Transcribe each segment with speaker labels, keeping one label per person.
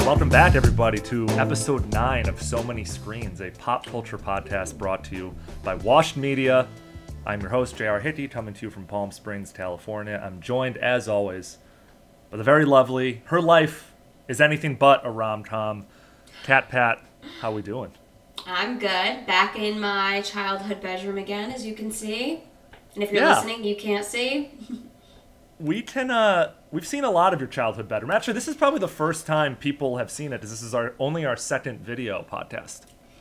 Speaker 1: Welcome back, everybody, to episode 9 of So Many Screens, a pop culture podcast brought to you by Washed Media. I'm your host, J.R. Hickey, coming to you from Palm Springs, California. I'm joined, as always, by the very lovely, her life is anything but a rom-com, Cat Pat. How we doing?
Speaker 2: I'm good. Back in my childhood bedroom again, as you can see. And if you're listening, you can't see.
Speaker 1: We've seen a lot of your childhood bedroom. Actually, this is probably the first time people have seen it, because this is only our second video podcast.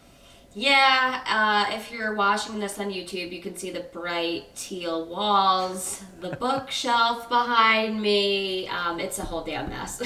Speaker 2: Yeah, if you're watching this on YouTube, you can see the bright teal walls, the bookshelf behind me. It's a whole damn mess.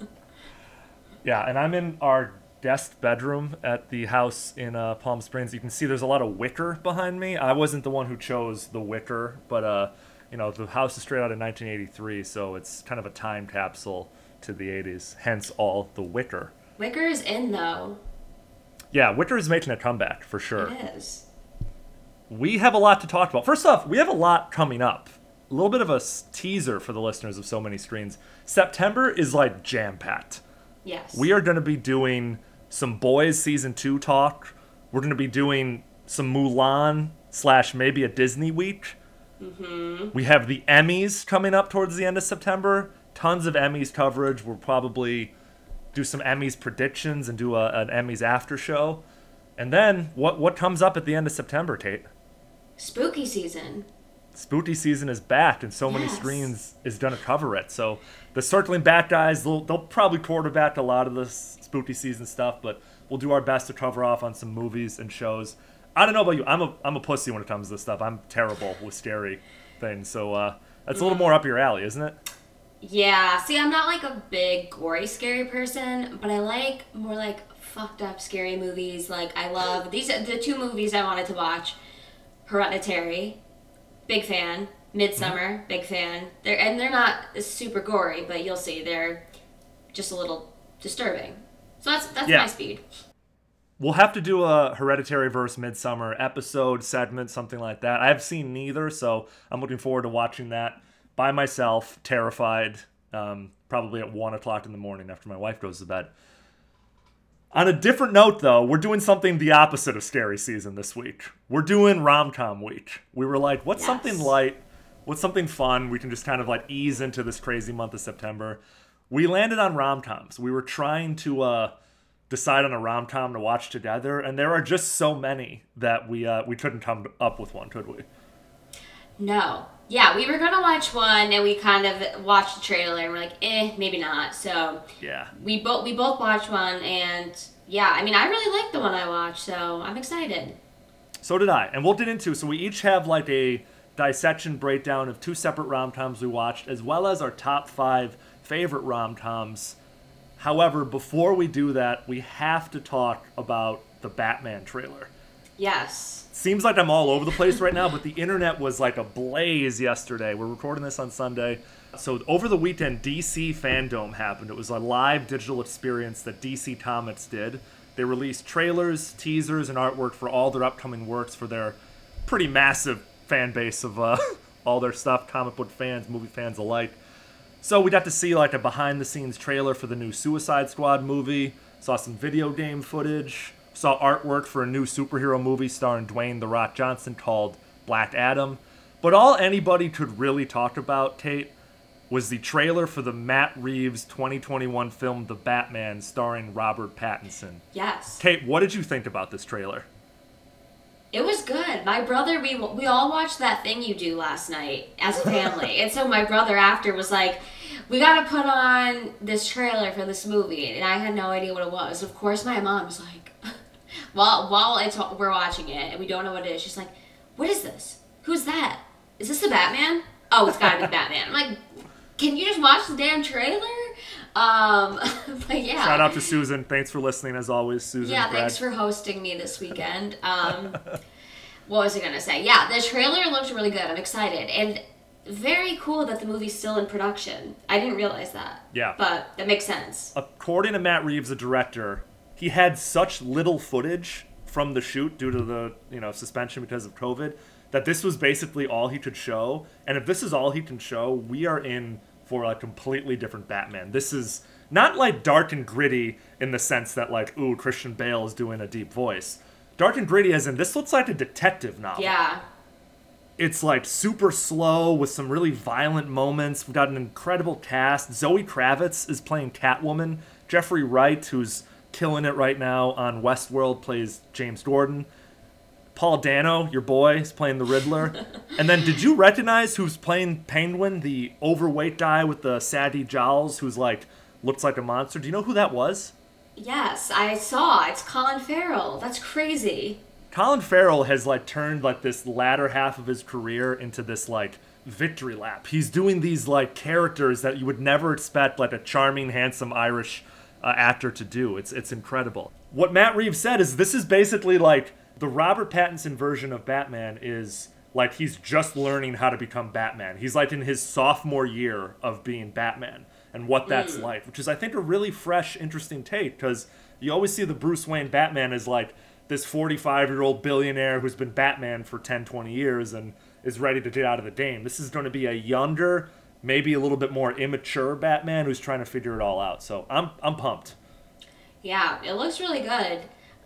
Speaker 1: Yeah, and I'm in our guest bedroom at the house in Palm Springs. You can see there's a lot of wicker behind me. I wasn't the one who chose the wicker, but the house is straight out of 1983, so it's kind of a time capsule to the 80s, hence all the wicker.
Speaker 2: Wicker is in, though.
Speaker 1: Yeah, wicker is making a comeback, for sure.
Speaker 2: It is.
Speaker 1: We have a lot to talk about. First off, we have a lot coming up. A little bit of a teaser for the listeners of So Many Screens. September is like jam-packed.
Speaker 2: Yes.
Speaker 1: We are going to be doing some Boys Season 2 talk. We're going to be doing some Mulan / maybe a Disney week.
Speaker 2: Mm-hmm.
Speaker 1: We have the Emmys coming up towards the end of September. Tons of Emmys coverage. We'll probably do some Emmys predictions and do an Emmys after show. And then, what comes up at the end of September, Kate?
Speaker 2: Spooky season.
Speaker 1: Spooky season is back, and So Many Screens is going to cover it. So the Circling Back guys, they'll probably quarterback a lot of the spooky season stuff, but we'll do our best to cover off on some movies and shows. I don't know about you. I'm a pussy when it comes to this stuff. I'm terrible with scary things. So that's a little more up your alley, isn't it?
Speaker 2: Yeah. See, I'm not like a big gory scary person, but I like more like fucked up scary movies. Like I love the two movies I wanted to watch. Hereditary, big fan. Midsommar, big fan. They're not super gory, but you'll see they're just a little disturbing. So that's my speed.
Speaker 1: We'll have to do a Hereditary versus Midsommar episode, segment, something like that. I've seen neither, so I'm looking forward to watching that by myself, terrified, probably at 1 o'clock in the morning after my wife goes to bed. On a different note, though, we're doing something the opposite of scary season this week. We're doing rom-com week. We were like, what's something light? What's something fun? We can just kind of like ease into this crazy month of September. We landed on rom-coms. We were trying to decide on a rom-com to watch together, and there are just so many that we couldn't come up with one, could we?
Speaker 2: No. Yeah, we were going to watch one, and we kind of watched the trailer, and we're like, maybe not. So
Speaker 1: yeah,
Speaker 2: we both watched one, and yeah, I mean, I really liked the one I watched, so I'm excited.
Speaker 1: So did I. And we'll get into, so we each have like a dissection breakdown of 2 separate rom-coms we watched, as well as our top 5 favorite rom-coms. However, before we do that, we have to talk about the Batman trailer.
Speaker 2: Yes.
Speaker 1: Seems like I'm all over the place right now, but the internet was like ablaze yesterday. We're recording this on Sunday. So over the weekend, DC Fandom happened. It was a live digital experience that DC Comics did. They released trailers, teasers, and artwork for all their upcoming works for their pretty massive fan base of all their stuff, comic book fans, movie fans alike. So we got to see like a behind-the-scenes trailer for the new Suicide Squad movie, saw some video game footage, saw artwork for a new superhero movie starring Dwayne "The Rock" Johnson called Black Adam. But all anybody could really talk about, Kate, was the trailer for the Matt Reeves 2021 film The Batman starring Robert Pattinson.
Speaker 2: Yes.
Speaker 1: Kate, what did you think about this trailer?
Speaker 2: It was good. My brother, we all watched That Thing You Do last night as a family. And so my brother after was like, we got to put on this trailer for this movie. And I had no idea what it was. Of course, my mom was like, while we're watching it and we don't know what it is, she's like, what is this? Who's that? Is this the Batman? Oh, it's got to be Batman. I'm like, can you just watch the damn trailer? But yeah.
Speaker 1: Shout out to Susan. Thanks for listening as always, Susan.
Speaker 2: Yeah, thanks for hosting me this weekend. What was I going to say? Yeah, the trailer looked really good. I'm excited. And very cool that the movie's still in production. I didn't realize that.
Speaker 1: Yeah.
Speaker 2: But that makes sense.
Speaker 1: According to Matt Reeves, the director, he had such little footage from the shoot due to the suspension because of COVID that this was basically all he could show. And if this is all he can show, we are in for a completely different Batman. This is Not like dark and gritty in the sense that like, ooh, Christian Bale is doing a deep voice. Dark and gritty as in this looks like a detective novel.
Speaker 2: Yeah.
Speaker 1: It's like super slow with some really violent moments. We've got an incredible cast. Zoe Kravitz is playing Catwoman. Jeffrey Wright, who's killing it right now on Westworld, plays James Gordon. Paul Dano, your boy, is playing the Riddler. And then did you recognize who's playing Penguin, the overweight guy with the saggy jowls who's like, looks like a monster? Do you know who that was?
Speaker 2: Yes, I saw. It's Colin Farrell. That's crazy.
Speaker 1: Colin Farrell has like turned like this latter half of his career into this like victory lap. He's doing these like characters that you would never expect like a charming, handsome Irish actor to do. It's incredible. What Matt Reeves said is this is basically like the Robert Pattinson version of Batman is like he's just learning how to become Batman. He's like in his sophomore year of being Batman and what that's like, which is I think a really fresh, interesting take because you always see the Bruce Wayne Batman as like this 45-year-old billionaire who's been Batman for 10, 20 years and is ready to get out of the game. This is going to be a younger, maybe a little bit more immature Batman who's trying to figure it all out. So I'm pumped.
Speaker 2: Yeah, it looks really good.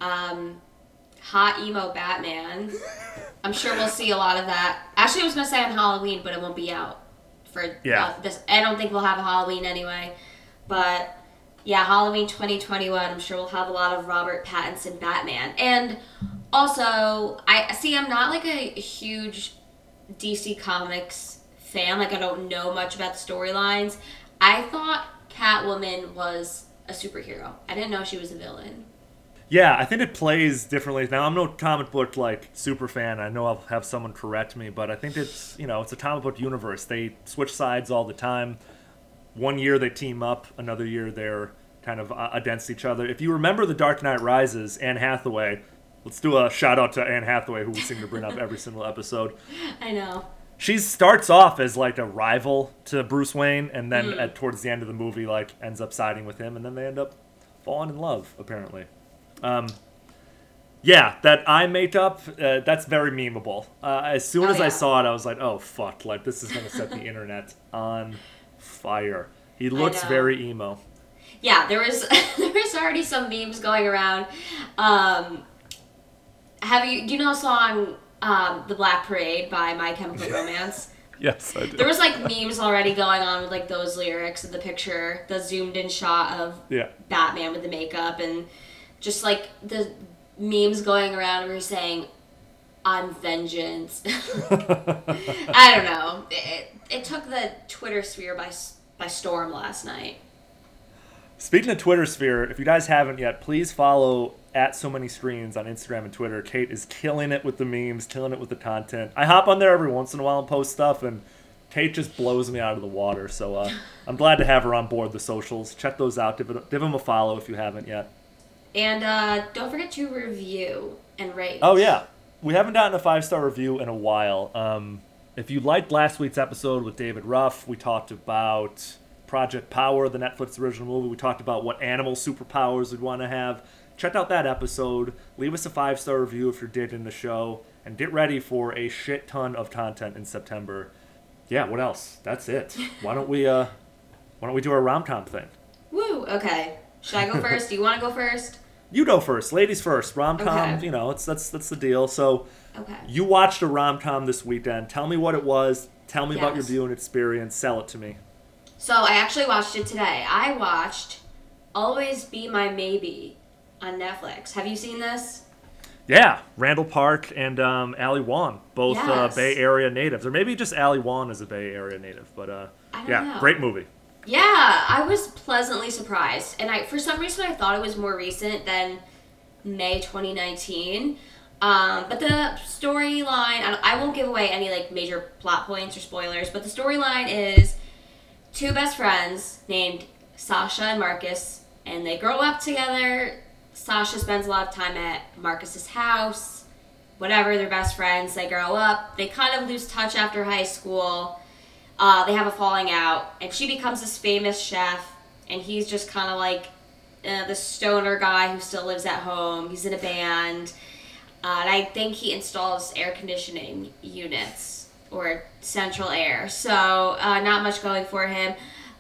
Speaker 2: Hot emo Batman. I'm sure we'll see a lot of that. Actually, I was going to say on Halloween, but it won't be out for this. I don't think we'll have a Halloween anyway. But yeah, Halloween 2021, I'm sure we'll have a lot of Robert Pattinson Batman. And also, I'm not like a huge DC Comics fan. Like, I don't know much about the storylines. I thought Catwoman was a superhero. I didn't know she was a villain.
Speaker 1: Yeah, I think it plays differently. Now, I'm no comic book, like, super fan. I know I'll have someone correct me, but I think it's, it's a comic book universe. They switch sides all the time. One year they team up, another year they're kind of against each other. If you remember The Dark Knight Rises, Anne Hathaway, let's do a shout out to Anne Hathaway, who we seem to bring up every single episode.
Speaker 2: I know.
Speaker 1: She starts off as like a rival to Bruce Wayne, and then towards the end of the movie, like ends up siding with him, and then they end up falling in love, apparently. Yeah, that eye makeup, that's very memeable. As soon as I saw it, I was like, oh, fuck, like, this is going to set the internet on fire. He looks very emo.
Speaker 2: Yeah, there was already some memes going around. Do you know a song, The Black Parade by My Chemical Romance?
Speaker 1: Yes, I do.
Speaker 2: There was, like, memes already going on with, like, those lyrics of the picture, the zoomed-in shot of Batman with the makeup, and just, like, the memes going around were saying, I'm vengeance. I don't know. It took the Twitter sphere by storm last night.
Speaker 1: Speaking of Twitter sphere, if you guys haven't yet, please follow @SoManyScreens on Instagram and Twitter. Kate is killing it with the memes, killing it with the content. I hop on there every once in a while and post stuff, and Kate just blows me out of the water. So I'm glad to have her on board the socials. Check those out. Give them a follow if you haven't yet.
Speaker 2: And don't forget to review and rate.
Speaker 1: Oh, yeah. We haven't gotten a 5-star review in a while. If you liked last week's episode with David Ruff, we talked about Project Power, the Netflix original movie. We talked about what animal superpowers we'd want to have. Check out that episode. Leave us a 5-star review if you're digging the show. And get ready for a shit ton of content in September. Yeah, what else? That's it. Why don't we do our rom-com thing?
Speaker 2: Woo, okay. Should I go first? Do you want to go first?
Speaker 1: You go first. Ladies first. Rom-com,
Speaker 2: okay.
Speaker 1: That's the deal. So you watched a rom-com this weekend. Tell me what it was. Tell me about your viewing experience. Sell it to me.
Speaker 2: So I actually watched it today. I watched Always Be My Maybe on Netflix. Have you seen this?
Speaker 1: Yeah. Randall Park and Ali Wong, both Bay Area natives. Or maybe just Ali Wong is a Bay Area native. But
Speaker 2: I don't know.
Speaker 1: Great movie.
Speaker 2: Yeah, I was pleasantly surprised. And for some reason, I thought it was more recent than May 2019. But the storyline, I won't give away any like major plot points or spoilers, but the storyline is two best friends named Sasha and Marcus, and they grow up together. Sasha spends a lot of time at Marcus's house. Whatever, they're best friends. They grow up. They kind of lose touch after high school. They have a falling out, and she becomes this famous chef, and he's just kind of like the stoner guy who still lives at home. He's in a band, and I think he installs air conditioning units or central air, so not much going for him.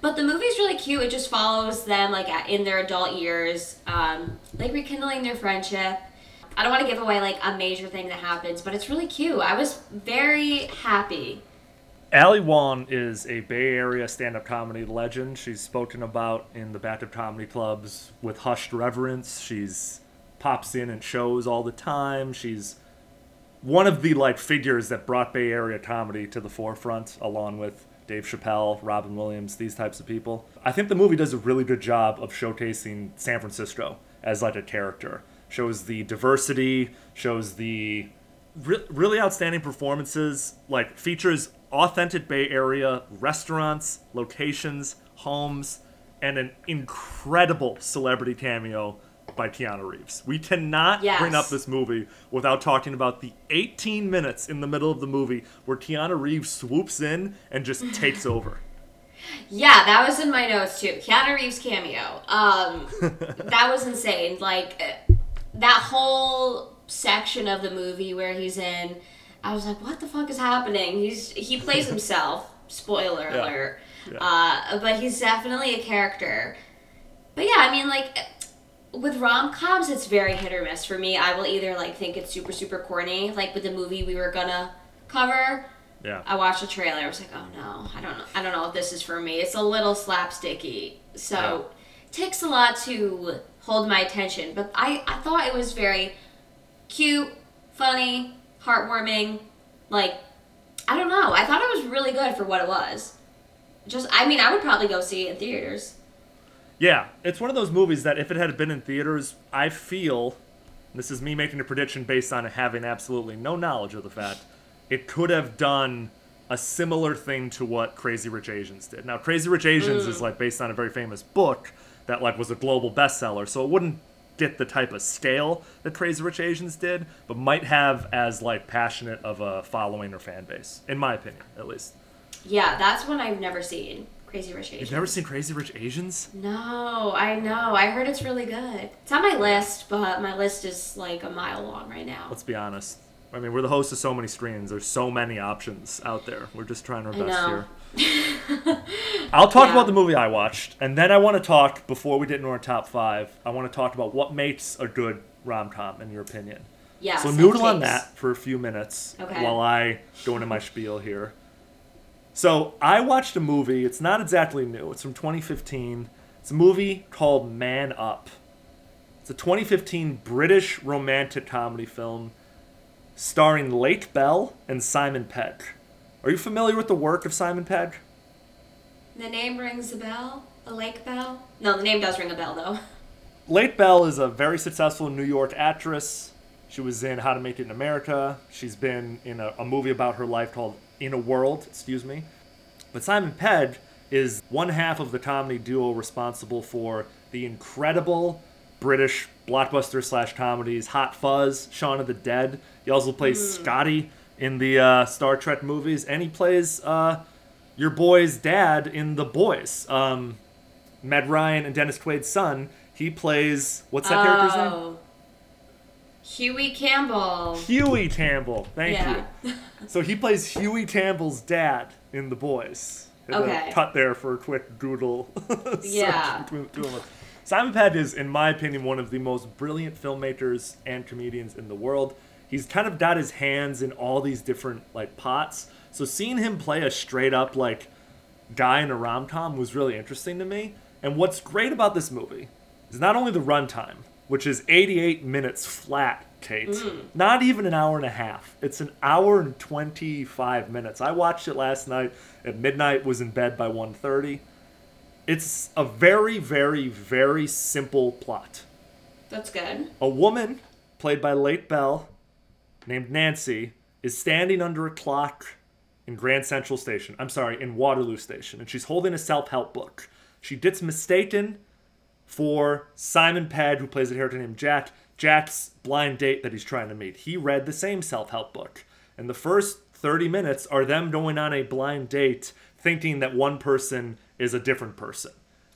Speaker 2: But the movie's really cute. It just follows them like in their adult years, like rekindling their friendship. I don't want to give away like a major thing that happens, but it's really cute. I was very happy.
Speaker 1: Ali Wong is a Bay Area stand-up comedy legend. She's spoken about in the Bathtub Comedy Clubs with hushed reverence. She's pops in and shows all the time. She's one of the like figures that brought Bay Area comedy to the forefront, along with Dave Chappelle, Robin Williams, these types of people. I think the movie does a really good job of showcasing San Francisco as like a character. Shows the diversity, shows the really outstanding performances, like features authentic Bay Area restaurants, locations, homes, and an incredible celebrity cameo by Keanu Reeves. We cannot bring up this movie without talking about the 18 minutes in the middle of the movie where Keanu Reeves swoops in and just takes over.
Speaker 2: Yeah, that was in my notes too. Keanu Reeves cameo. That was insane. Like, that whole section of the movie where he's in, I was like, what the fuck is happening? He plays himself. Spoiler alert. Yeah. But he's definitely a character. But yeah, I mean, like, with rom-coms, it's very hit or miss for me. I will either like think it's super, super corny, like with the movie we were gonna cover.
Speaker 1: Yeah.
Speaker 2: I watched the trailer. I was like, oh no, I don't know if this is for me. It's a little slapsticky, so it takes a lot to hold my attention. But I thought it was very cute, funny, heartwarming. Like, I don't know. I thought it was really good for what it was. I would probably go see it in theaters.
Speaker 1: Yeah, it's one of those movies that if it had been in theaters, I feel, this is me making a prediction based on having absolutely no knowledge of the fact, it could have done a similar thing to what Crazy Rich Asians did. Now, Crazy Rich Asians is like based on a very famous book that like was a global bestseller, so it wouldn't get the type of scale that Crazy Rich Asians did, but might have as like passionate of a following or fan base, in my opinion, at least.
Speaker 2: Yeah, that's one I've never seen. Crazy Rich Asians.
Speaker 1: You've never seen Crazy Rich Asians?
Speaker 2: No, I know. I heard it's really good. It's on my list, but my list is like a mile long right now.
Speaker 1: Let's be honest. I mean, we're the host of so many screens. There's so many options out there. We're just trying our best here. I'll talk about the movie I watched, and then I want to talk, before we get into our top 5, I want to talk about what makes a good rom-com, in your opinion.
Speaker 2: Yeah.
Speaker 1: So noodle on that for a few minutes while I go into my spiel here. So I watched a movie. It's not exactly new. It's from 2015. It's a movie called Man Up. It's a 2015 British romantic comedy film starring Lake Bell and Simon Pegg. Are you familiar with the work of Simon Pegg?
Speaker 2: The name rings a bell? A Lake Bell? No, the name does ring a bell, though.
Speaker 1: Lake Bell is a very successful New York actress. She was in How to Make It in America. She's been in a movie about her life called In a World, But Simon Pegg is one half of the comedy duo responsible for the incredible British blockbuster / comedies Hot Fuzz, Shaun of the Dead. He also plays Scotty in the Star Trek movies, and he plays your boy's dad in The Boys. Meg Ryan and Dennis Quaid's son. He plays, what's that character's name?
Speaker 2: Huey Campbell.
Speaker 1: Huey Campbell. Thank you. So he plays Huey Campbell's dad in The Boys.
Speaker 2: Okay.
Speaker 1: Cut there for a quick Google
Speaker 2: Yeah.
Speaker 1: search between the two of them. Simon Pegg is, in my opinion, one of the most brilliant filmmakers and comedians in the world. He's kind of got his hands in all these different like pots. So seeing him play a straight up like guy in a rom-com was really interesting to me. And what's great about this movie is not only the runtime, which is 88 minutes flat, Kate. Not even an hour and a half. It's an hour and 25 minutes. I watched it last night at midnight, was in bed by 1:30. It's a very, very, very simple plot.
Speaker 2: That's good.
Speaker 1: A woman, played by Lake Bell, named Nancy, is standing under a clock in Grand Central Station. In Waterloo Station. And she's holding a self-help book. She gets mistaken for Simon Pegg, who plays a character named Jack's blind date that he's trying to meet. He read the same self-help book. And the first 30 minutes are them going on a blind date, thinking that one person is a different person.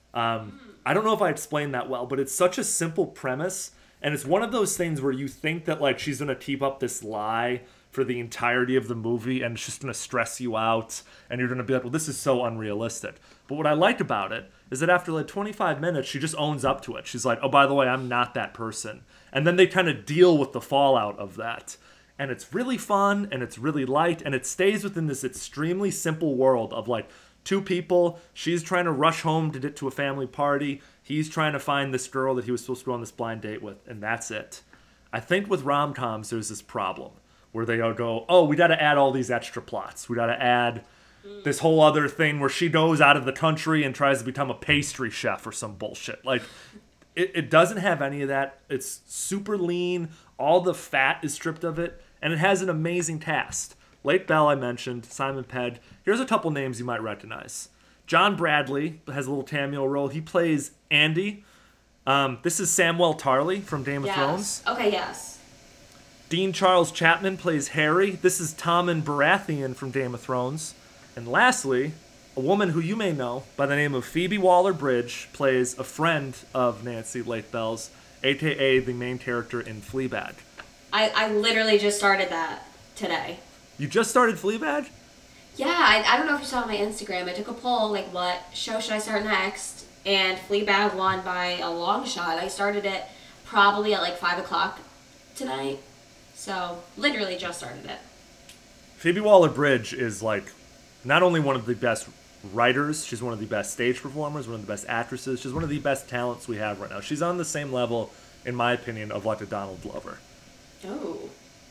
Speaker 1: I don't know if I explained that well, but it's such a simple premise. And it's one of those things where you think that like she's going to keep up this lie for the entirety of the movie, and it's just going to stress you out, and you're going to be like, well, this is so unrealistic. But what I like about it is that after like 25 minutes, she just owns up to it. She's like, oh, by the way, I'm not that person. And then they kind of deal with the fallout of that. And it's really fun, and it's really light, and it stays within this extremely simple world of like two people. She's trying to rush home to get to a family party. He's trying to find this girl that he was supposed to go on this blind date with, and that's it. I think with rom-coms, there's this problem where they all go, oh, we got to add all these extra plots. We got to add this whole other thing where she goes out of the country and tries to become a pastry chef or some bullshit. Like, it doesn't have any of that. It's super lean. All the fat is stripped of it, and it has an amazing cast. Lake Bell, I mentioned, Simon Pegg. Here's a couple names you might recognize. John Bradley has a little cameo role. He plays Andy. This is Samuel Tarly from Game of Thrones.
Speaker 2: Okay, yes.
Speaker 1: Dean Charles Chapman plays Harry. This is Tommen Baratheon from Game of Thrones. And lastly, a woman who you may know by the name of Phoebe Waller-Bridge plays a friend of Nancy Lake Bell's, a.k.a. the main character in Fleabag.
Speaker 2: I literally just started that today.
Speaker 1: You just started Fleabag?
Speaker 2: Yeah, I don't know if you saw on my Instagram. I took a poll, like, what show should I start next? And Fleabag won by a long shot. I started it probably at like 5 o'clock tonight. So, literally just started it.
Speaker 1: Phoebe Waller-Bridge is, like, not only one of the best writers, she's one of the best stage performers, one of the best actresses. She's one of the best talents we have right now. She's on the same level, in my opinion, of, like, a Donald Glover.
Speaker 2: Oh.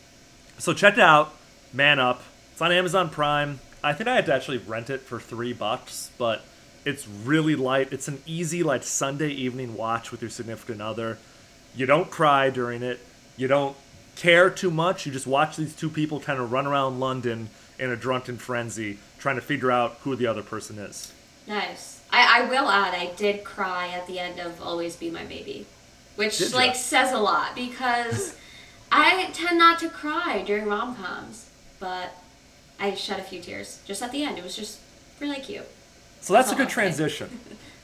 Speaker 1: So check it out. Man Up. It's on Amazon Prime. I think I had to actually rent it for $3, but it's really light. It's an easy, like, Sunday evening watch with your significant other. You don't cry during it. You don't care too much. You just watch these two people kind of run around London in a drunken frenzy, trying to figure out who the other person is.
Speaker 2: Nice. I will add, I did cry at the end of Always Be My Baby, which, like, says a lot, because I tend not to cry during rom-coms, but I shed a few tears just at the end. It was just really cute.
Speaker 1: So that's a good transition.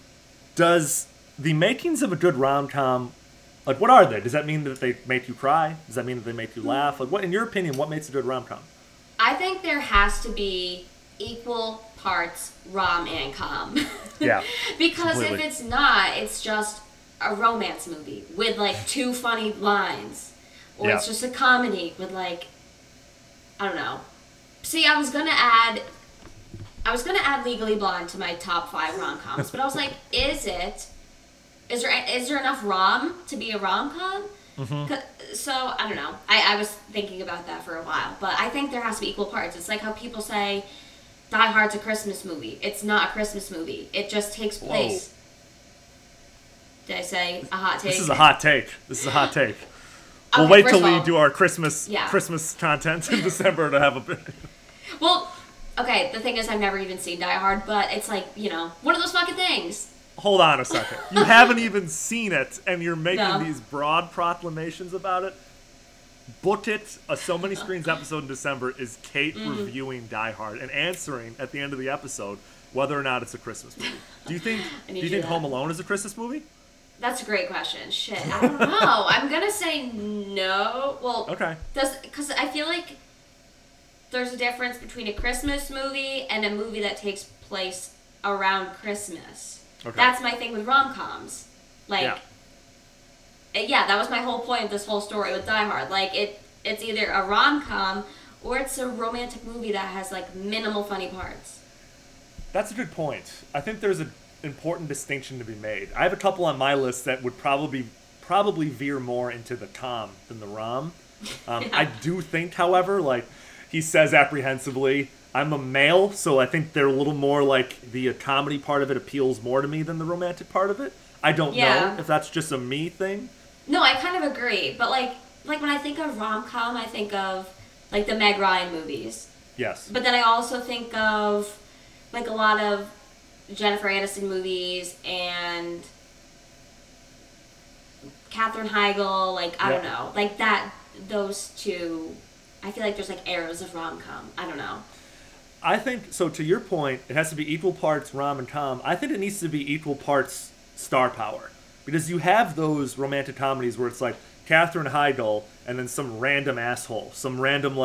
Speaker 1: Does the makings of a good rom-com, like, what are they? Does that mean that they make you cry? Does that mean that they make you laugh? Like, what, in your opinion, what makes a good rom-com?
Speaker 2: I think there has to be equal parts rom and com.
Speaker 1: Yeah.
Speaker 2: Because
Speaker 1: completely.
Speaker 2: if it's not, it's just a romance movie with, like, 2 funny lines. Or it's just a comedy with, like, I don't know. See, I was gonna add Legally Blonde to my top 5 rom-coms, but I was like, is there enough rom to be a rom-com? Mm-hmm. So, I don't know. I was thinking about that for a while, but I think there has to be equal parts. It's like how people say Die Hard's a Christmas movie. It's not a Christmas movie. It just takes place. Whoa. Did I say a hot take?
Speaker 1: This is a hot take.
Speaker 2: Okay,
Speaker 1: we'll wait till we do our Christmas content in December to have a bit.
Speaker 2: Well, okay, the thing is I've never even seen Die Hard, but it's like, you know, one of those fucking things.
Speaker 1: Hold on a second. You haven't even seen it, and you're making these broad proclamations about it? Book It, a So Many Screens episode in December, is Kate reviewing Die Hard and answering at the end of the episode whether or not it's a Christmas movie. Do you think Home Alone is a Christmas movie?
Speaker 2: That's a great question. Shit, I don't know. I'm gonna say no. Well,
Speaker 1: okay.
Speaker 2: Because I feel like there's a difference between a Christmas movie and a movie that takes place around Christmas. Okay. That's my thing with rom-coms. Like, that was my whole point of this whole story with Die Hard. Like, it's either a rom-com or it's a romantic movie that has, like, minimal funny parts.
Speaker 1: That's a good point. I think there's an important distinction to be made. I have a couple on my list that would probably veer more into the com than the rom. I do think, however, like he says apprehensively, I'm a male, so I think they're a little more like the comedy part of it appeals more to me than the romantic part of it. I don't know if that's just a me thing.
Speaker 2: No, I kind of agree. But like when I think of rom-com, I think of like the Meg Ryan movies.
Speaker 1: Yes.
Speaker 2: But then I also think of like a lot of Jennifer Aniston movies and Katherine Heigl, like, I don't know. Like that, those two, I feel like there's like eras of rom-com. I don't know.
Speaker 1: I think, so to your point, it has to be equal parts rom and com. I think it needs to be equal parts star power. Because you have those romantic comedies where it's like Katherine Heigl and then some random asshole. Some random, like,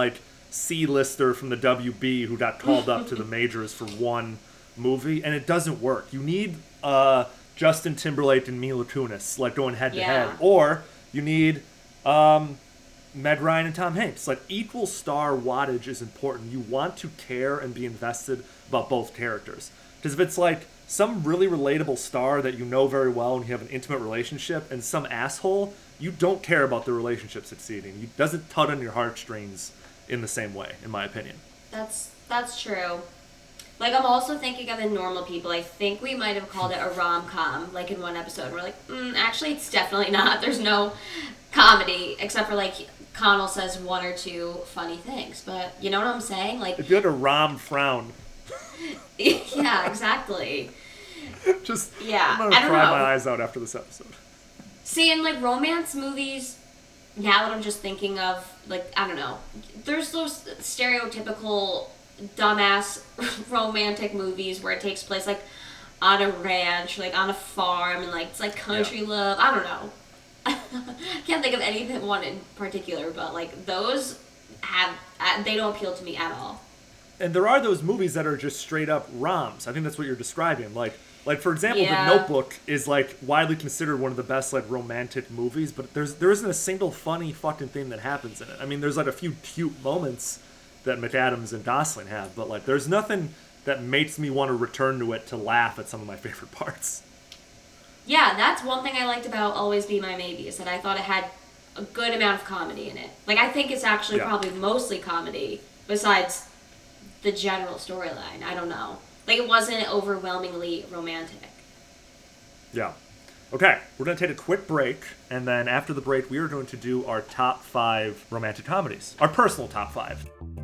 Speaker 1: C-lister from the WB who got called up to the majors for one movie, and it doesn't work. You need Justin Timberlake and Mila Kunis like going head to head, or you need Meg Ryan and Tom Hanks. Like, equal star wattage is important. You want to care and be invested about both characters, because if it's like some really relatable star that you know very well and you have an intimate relationship, and some asshole, you don't care about the relationship succeeding. It doesn't tug on your heartstrings in the same way, in my opinion.
Speaker 2: That's true. Like, I'm also thinking of In Normal People. I think we might have called it a rom-com, like, in one episode. We're like, actually, it's definitely not. There's no comedy, except for, like, Connell says one or two funny things. But you know what I'm saying? Like,
Speaker 1: if you had a rom-frown.
Speaker 2: Yeah, exactly.
Speaker 1: Just,
Speaker 2: yeah,
Speaker 1: I'm going to cry my eyes out after this episode.
Speaker 2: See, in, like, romance movies, now that I'm just thinking of, like, I don't know, there's those stereotypical dumbass romantic movies where it takes place, like, on a ranch, like, on a farm, and, like, it's, like, country love. I don't know. I can't think of one in particular, but, like, those they don't appeal to me at all.
Speaker 1: And there are those movies that are just straight up roms. I think that's what you're describing. Like for example, The Notebook is like widely considered one of the best like romantic movies, but there isn't a single funny fucking thing that happens in it. I mean, there's like a few cute moments that McAdams and Gosling have, but like there's nothing that makes me want to return to it to laugh at some of my favorite parts.
Speaker 2: Yeah, that's one thing I liked about Always Be My Maybe, is that I thought it had a good amount of comedy in it. Like, I think it's actually probably mostly comedy, besides the general storyline. I don't know. Like, it wasn't overwhelmingly romantic.
Speaker 1: Yeah. Okay, we're going to take a quick break, and then after the break, we are going to do our top 5 romantic comedies. Our personal top 5.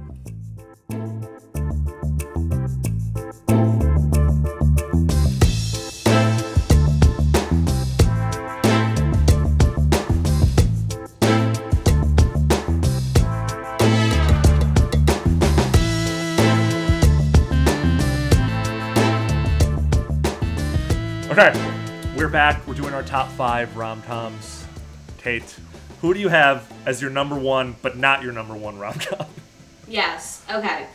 Speaker 1: Okay, we're back. We're doing our top 5 rom-coms. Kate, who do you have as your number 1, but not your number 1 rom-com?
Speaker 2: Yes. Okay.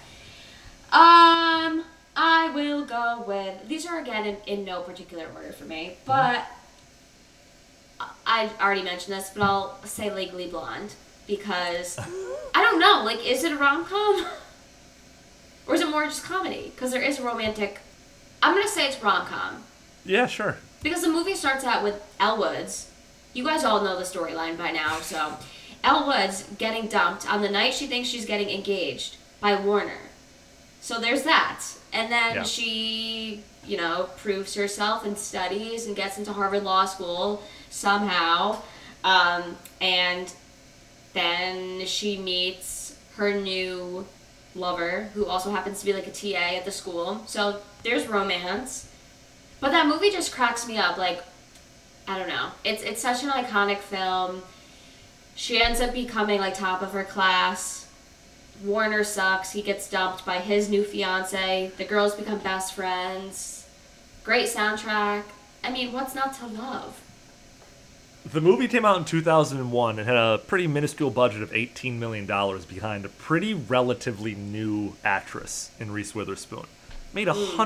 Speaker 2: I will go with, these are again in no particular order for me, but I already mentioned this, but I'll say Legally Blonde, because I don't know, like, is it a rom-com? Or is it more just comedy? Because there is a romantic, I'm going to say it's rom-com.
Speaker 1: Yeah, sure.
Speaker 2: Because the movie starts out with Elle Woods. You guys all know the storyline by now, so Elle Woods getting dumped on the night she thinks she's getting engaged by Warner. So there's that. And then she, proves herself and studies and gets into Harvard Law School somehow. And then she meets her new lover, who also happens to be like a TA at the school. So there's romance. But that movie just cracks me up. Like, I don't know. It's such an iconic film. She ends up becoming, like, top of her class. Warner sucks. He gets dumped by his new fiance. The girls become best friends. Great soundtrack. I mean, what's not to love?
Speaker 1: The movie came out in 2001 and had a pretty minuscule budget of $18 million behind a pretty relatively new actress in Reese Witherspoon. Made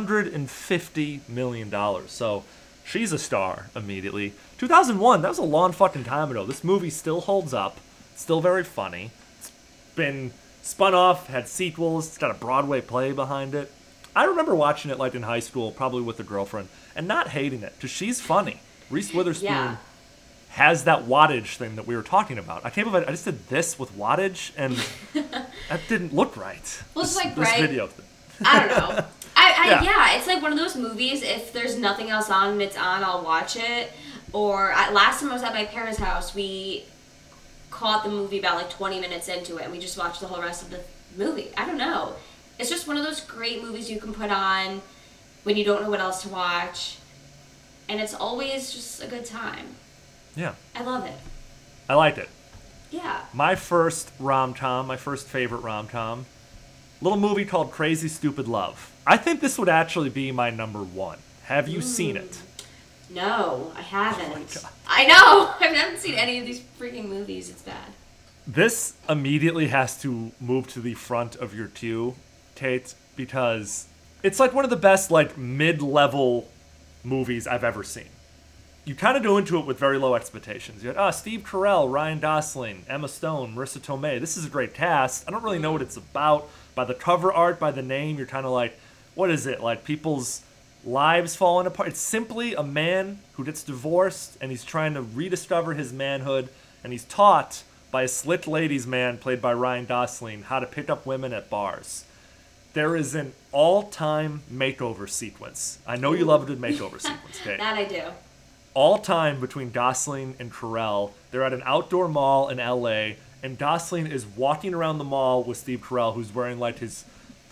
Speaker 1: $150 million, so she's a star immediately. 2001, that was a long fucking time ago. This movie still holds up, still very funny. It's been spun off, had sequels, it's got a Broadway play behind it. I remember watching it like in high school, probably with a girlfriend, and not hating it, because she's funny. Reese Witherspoon has that wattage thing that we were talking about. I can't believe I just did this with wattage, and that didn't look right.
Speaker 2: Well, it's like,
Speaker 1: this
Speaker 2: right?
Speaker 1: video thing.
Speaker 2: I don't know. It's like one of those movies, if there's nothing else on and it's on, I'll watch it. Or last time I was at my parents' house, we caught the movie about like 20 minutes into it, and we just watched the whole rest of the movie. I don't know. It's just one of those great movies you can put on when you don't know what else to watch. And it's always just a good time.
Speaker 1: Yeah.
Speaker 2: I love it.
Speaker 1: I liked it.
Speaker 2: Yeah.
Speaker 1: My first rom-com, my first favorite rom-com, little movie called Crazy Stupid Love. I think this would actually be my number 1. Have you seen it?
Speaker 2: No, I haven't.
Speaker 1: Oh my God.
Speaker 2: I know! I haven't seen any of these freaking movies. It's bad.
Speaker 1: This immediately has to move to the front of your queue, Tate, because it's like one of the best like mid-level movies I've ever seen. You kind of go into it with very low expectations. You had Steve Carell, Ryan Gosling, Emma Stone, Marissa Tomei. This is a great cast. I don't really know what it's about. By the cover art, by the name, you're kind of like, what is it? Like people's lives falling apart. It's simply a man who gets divorced and he's trying to rediscover his manhood, and he's taught by a slick ladies man played by Ryan Gosling how to pick up women at bars. There is an all-time makeover sequence. I know you love a good makeover sequence, Kate.
Speaker 2: That I do.
Speaker 1: All time between Gosling and Carell. They're at an outdoor mall in LA, and Gosling is walking around the mall with Steve Carell, who's wearing like his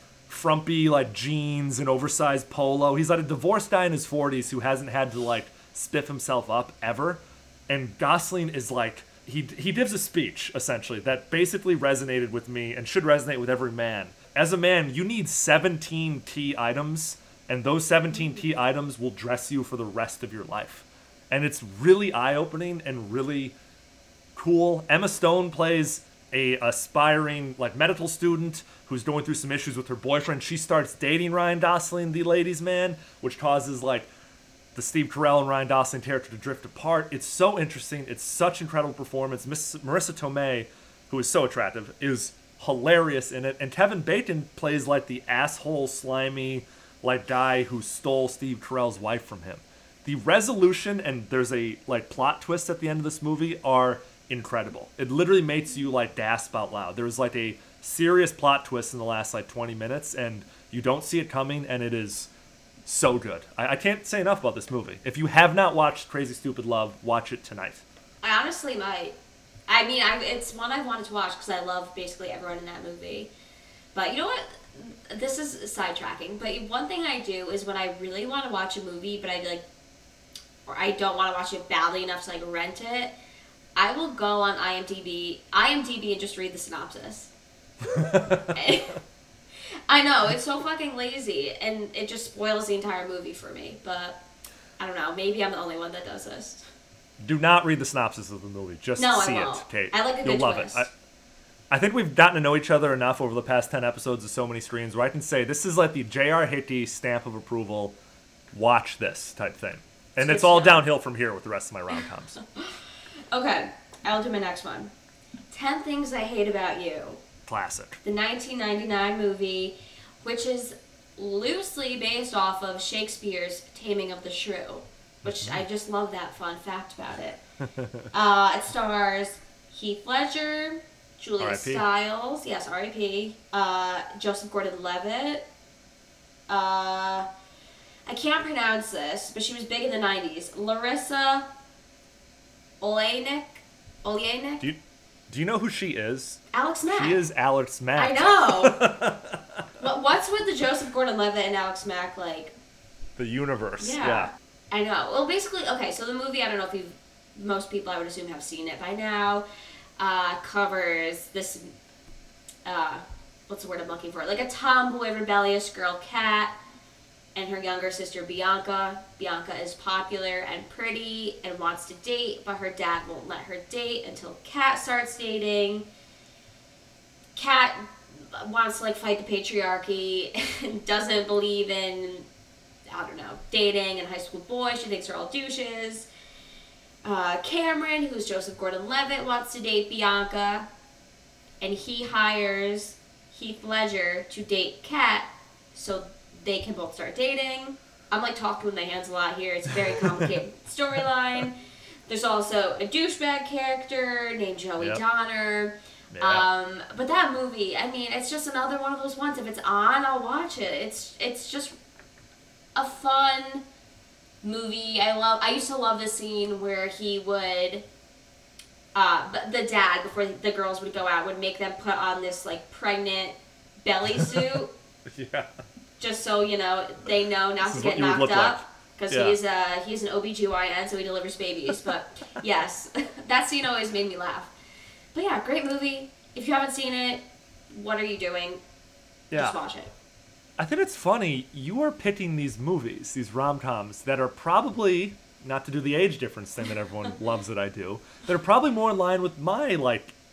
Speaker 1: frumpy like jeans and oversized polo. He's like a divorced guy in his 40s who hasn't had to like spiff himself up ever. And Gosling is like, he gives a speech essentially that basically resonated with me and should resonate with every man. As a man, you need 17 key items, and those 17 key items will dress you for the rest of your life. And it's really eye-opening and really cool. Emma Stone plays a aspiring like medical student who's going through some issues with her boyfriend. She starts dating Ryan Gosling, the ladies' man, which causes like the Steve Carell and Ryan Gosling character to drift apart. It's so interesting. It's such incredible performance. Marissa Tomei, who is so attractive, is hilarious in it. And Kevin Bacon plays like the asshole, slimy, like guy who stole Steve Carell's wife from him. The resolution and there's a like plot twist at the end of this movie are incredible. It literally makes you like gasp out loud. There's like a serious plot twist in the last like 20 minutes and you don't see it coming, and it is so good. I can't say enough about this movie. If you have not watched Crazy Stupid Love, watch it tonight.
Speaker 2: I honestly might. I mean, it's one I've wanted to watch because I love basically everyone in that movie. But you know what? This is sidetracking. But one thing I do is when I really want to watch a movie, but I like, or I don't want to watch it badly enough to like rent it, I will go on IMDb and just read the synopsis. I know, it's so fucking lazy, and it just spoils the entire movie for me. But I don't know, maybe I'm the only one that does this.
Speaker 1: Do not read the synopsis of the movie. Just see it, Kate.
Speaker 2: I like a good
Speaker 1: You'll love
Speaker 2: twist.
Speaker 1: it. I think we've gotten to know each other enough over the past 10 episodes of So Many Screens where I can say this is like the J.R. Hickey stamp of approval, watch this type thing. And it's all downhill from here with the rest of my rom-coms.
Speaker 2: Okay, I'll do my next one. 10 Things I Hate About You.
Speaker 1: Classic.
Speaker 2: The 1999 movie, which is loosely based off of Shakespeare's Taming of the Shrew, which I just love that fun fact about it. It stars Heath Ledger, Julia
Speaker 1: R.I.P.
Speaker 2: Stiles, yes, R.I.P., Joseph Gordon-Levitt. I can't pronounce this, but she was big in the 90s. Larissa Oleynik.
Speaker 1: Do you know who she is?
Speaker 2: Alex Mack.
Speaker 1: She is Alex Mack.
Speaker 2: I know. What's with the Joseph Gordon-Levitt and Alex Mack, like?
Speaker 1: The universe. Yeah.
Speaker 2: I know. Well, basically, okay, so the movie, I don't know if most people I would assume have seen it by now, covers this, what's the word I'm looking for? Like a tomboy, rebellious girl, Kat, and her younger sister, Bianca. Bianca is popular and pretty and wants to date, but her dad won't let her date until Kat starts dating. Kat wants to, like, fight the patriarchy and doesn't believe in, I don't know, dating and high school boys. She thinks they're all douches. Cameron, who's Joseph Gordon-Levitt, wants to date Bianca, and he hires Heath Ledger to date Kat so they can both start dating. I'm like talking with my hands a lot here. It's a very complicated storyline. There's also a douchebag character named Joey Donner. Yeah. But that movie, I mean, it's just another one of those ones. If it's on, I'll watch it. It's just a fun movie. I used to love the scene where he would, the dad, before the girls would go out, would make them put on this, like, pregnant belly suit.
Speaker 1: Yeah.
Speaker 2: Just so, you know, they know not to get knocked up. Because he's an OBGYN, so he delivers babies. But, yes, that scene always made me laugh. But, yeah, great movie. If you haven't seen it, what are you doing? Yeah. Just watch it.
Speaker 1: I think it's funny, you are picking these movies, these rom-coms, that are probably, not to do the age difference thing that everyone loves that I do, that are probably more in line with my, like,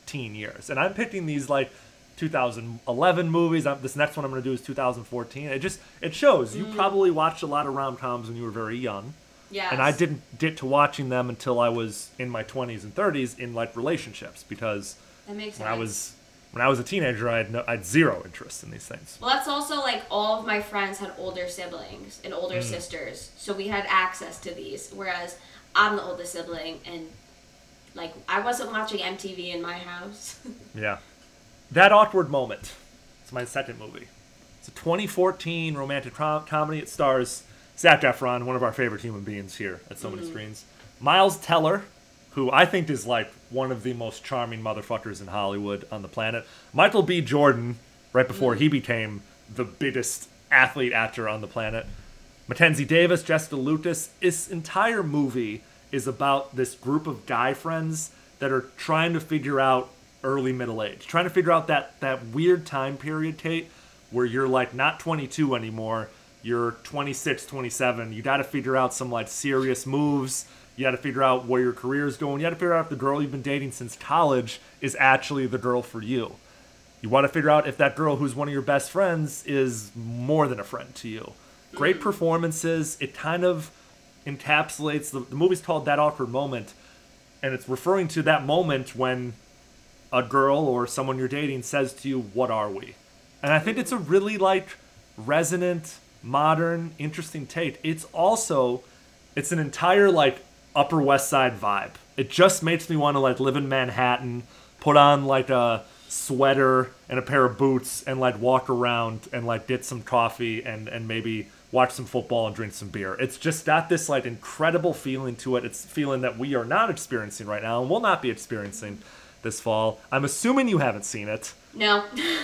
Speaker 1: teen years. And I'm picking these like 2011 movies. This next one I'm going to do is 2014. It shows you probably watched a lot of rom-coms when you were very young.
Speaker 2: Yes.
Speaker 1: And I didn't get to watching them until I was in my 20s and 30s in like relationships, because
Speaker 2: That makes
Speaker 1: when
Speaker 2: sense.
Speaker 1: I was a teenager, I had zero interest in these things.
Speaker 2: Well, that's also like all of my friends had older siblings and older sisters, so we had access to these. Whereas I'm the oldest sibling, and like I wasn't watching MTV in my house.
Speaker 1: Yeah. That Awkward Moment. It's my second movie. It's a 2014 romantic comedy. It stars Zac Efron, one of our favorite human beings here at so many screens. Miles Teller, who I think is like one of the most charming motherfuckers in Hollywood on the planet. Michael B. Jordan, right before he became the biggest athlete actor on the planet. Mackenzie Davis, Jessica Lucas. This entire movie is about this group of guy friends that are trying to figure out early middle age. Trying to figure out that weird time period, Kate, where you're like not 22 anymore. You're 26, 27. You got to figure out some like serious moves. You got to figure out where your career is going. You got to figure out if the girl you've been dating since college is actually the girl for you. You want to figure out if that girl who's one of your best friends is more than a friend to you. Great performances. It kind of encapsulates, the movie's called That Awkward Moment, and it's referring to that moment when a girl or someone you're dating says to you, "What are we?" And I think it's a really like resonant, modern, interesting take. It's an entire like Upper West Side vibe. It just makes me want to like live in Manhattan, put on like a sweater and a pair of boots and like walk around and like get some coffee and maybe watch some football and drink some beer. It's just got this like incredible feeling to it. It's a feeling that we are not experiencing right now and will not be experiencing this fall. I'm assuming you haven't seen it.
Speaker 2: No.